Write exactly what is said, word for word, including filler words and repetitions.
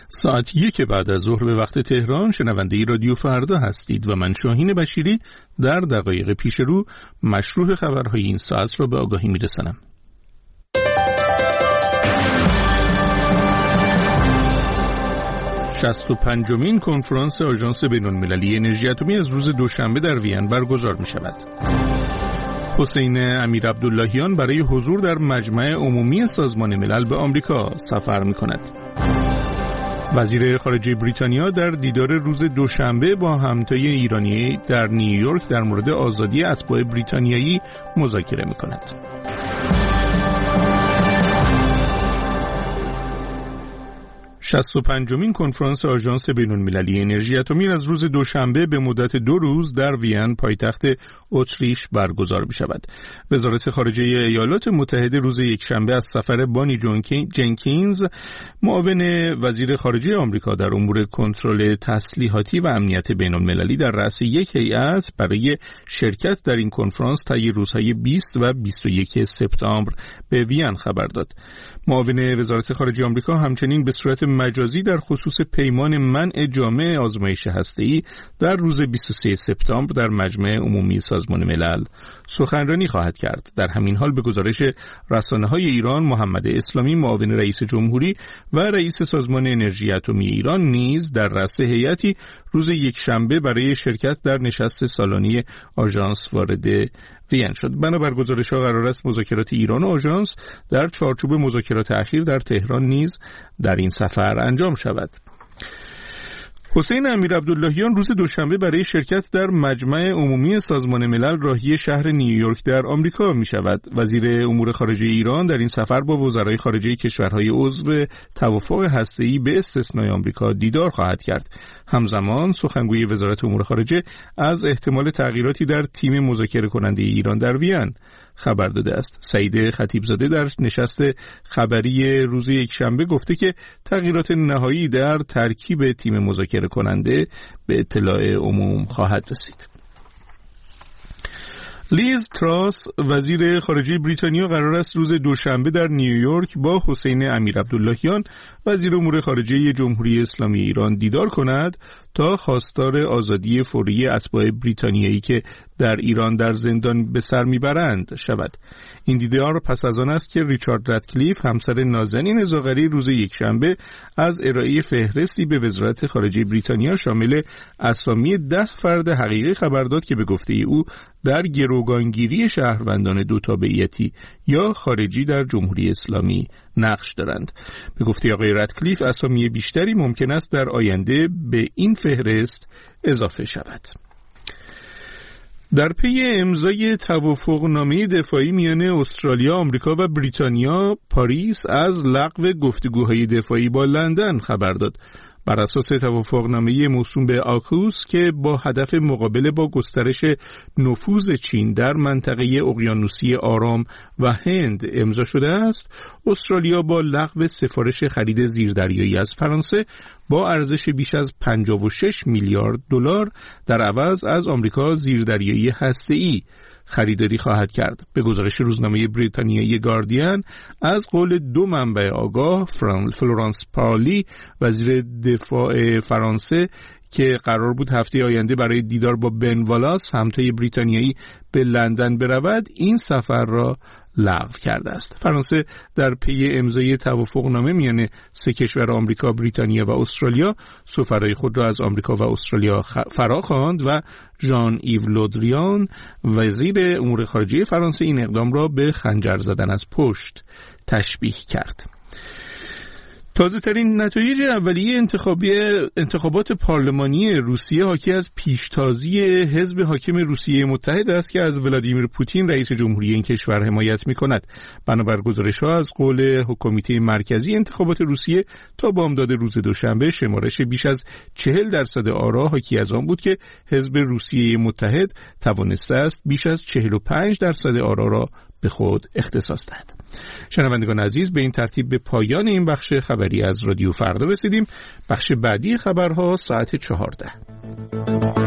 ساعت یک بعد از ظهر به وقت تهران شنونده رادیو فردا هستید و من شاهین بشیری در دقایق پیش رو مشروع خبرهای این ساعت را به آگاهی میرسانم. شصت و پنجمین کنفرانس آژانس بین‌المللی انرژی اتمی از روز دوشنبه در وین برگزار می شود. حسین امیرعبداللهیان برای حضور در مجمع عمومی سازمان ملل به آمریکا سفر می کند. وزیر خارجه بریتانیا در دیدار روز دوشنبه با همتای ایرانی در نیویورک در مورد آزادی اتباع بریتانیایی مذاکره می کند. شصت و پنجمین کنفرانس آژانس بین‌المللی انرژی اتمی از روز دوشنبه به مدت دو روز در وین پایتخت اتریش برگزار می شود. وزارت خارجه ایالات متحده روز یکشنبه از سفر بانی جنکینز، معاون وزیر خارجه آمریکا در امور کنترل تسلیحاتی و امنیت بین‌المللی در رأس یک هیئت برای شرکت در این کنفرانس طی روزهای بیست و بیست و یک سپتامبر به وین خبر داد. معاون وزارت خارجه آمریکا همچنین به صورت مجازی در خصوص پیمان منع جامع آزمایش هسته‌ای در روز بیست و سوم سپتامبر در مجمع عمومی سازمان ملل سخنرانی خواهد کرد. در همین حال به گزارش رسانه‌های ایران، محمد اسلامی معاون رئیس جمهوری و رئیس سازمان انرژی اتمی ایران نیز در رأس هیئتی روز یکشنبه برای شرکت در نشست سالانه آژانس وارد وین شد. بنابر گزارش‌ها قرار است مذاکرات ایران و آژانس در چارچوب مذاکرات اخیر در تهران نیز در این سفر انجام شود. حسین امیرعبداللهیان روز دوشنبه برای شرکت در مجمع عمومی سازمان ملل راهی شهر نیویورک در آمریکا می شود. وزیر امور خارجه ایران در این سفر با وزرای خارجه کشورهای عضو توافق هسته‌ای به استثنای آمریکا دیدار خواهد کرد. همزمان سخنگوی وزارت امور خارجه از احتمال تغییراتی در تیم مذاکره کننده ایران در وین خبر داده است. سعید خطیبزاده در نشست خبری روز یکشنبه گفته که تغییرات نهایی در ترکیب تیم مذاکره کننده به اطلاع عموم خواهد رسید. لیز تراس وزیر خارجه بریتانیا قرار است روز دوشنبه در نیویورک با حسین امیرعبداللهیان وزیر امور خارجه جمهوری اسلامی ایران دیدار کند تا خواستار آزادی فوری اتباع بریتانیایی که در ایران در زندان به سر میبرند شود. این دیدار پس از آن است که ریچارد رادکلیف همسر نازنین زاغری روز یکشنبه از ارائه فهرستی به وزارت خارجه بریتانیا شامل اسامی ده فرد حقیقی خبر داد که به گفته او در گروگانگیری شهروندان دو تابعیتی یا خارجی در جمهوری اسلامی نقش دارند. به گفته آقای رادکلیف اسامی بیشتری ممکن است در آینده به این فهرست اضافه شود. در پی امضای توافقنامه دفاعی میان استرالیا، آمریکا و بریتانیا، پاریس از لغو گفتگوهای دفاعی با لندن خبر داد. بر اساس توافقنامه موسوم به آکوس که با هدف مقابله با گسترش نفوذ چین در منطقه اقیانوسی آرام و هند امضا شده است، استرالیا با لغو سفارش خرید زیردریایی از فرانسه با ارزش بیش از پنجاه و شش میلیارد دلار در عوض از آمریکا زیردریایی هسته‌ای خریداری خواهد کرد. به گزارش روزنامه بریتانیایی گاردین از قول دو منبع آگاه، فلورانس پارلی وزیر دفاع فرانسه که قرار بود هفته آینده برای دیدار با بن والاس همتای بریتانیایی به لندن برود، این سفر را لغو کرده است. فرانسه در پی امضای توافقنامه میان سه کشور آمریکا، بریتانیا و استرالیا سفرای خود را از آمریکا و استرالیا فرا خواند و ژان ایو لودریان وزیر امور خارجه فرانسه این اقدام را به خنجر زدن از پشت تشبیه کرد. تازه ترین نتایج اولیه انتخابی انتخابات پارلمانی روسیه حاکی از پیشتازی حزب حاکم روسیه متحد است که از ولادیمیر پوتین رئیس جمهوری این کشور حمایت می کند. بنابر گزارش‌ها از قول کمیته مرکزی انتخابات روسیه تا بامداد روز دوشنبه شمارش بیش از چهل درصد آرا حاکی از آن بود که حزب روسیه متحد توانسته است بیش از چهل و پنج درصد آرا را به خود اختصاص دهد. شنوندگان عزیز، به این ترتیب به پایان این بخش خبری از رادیو فردا رسیدیم. بخش بعدی خبرها ساعت چهارده.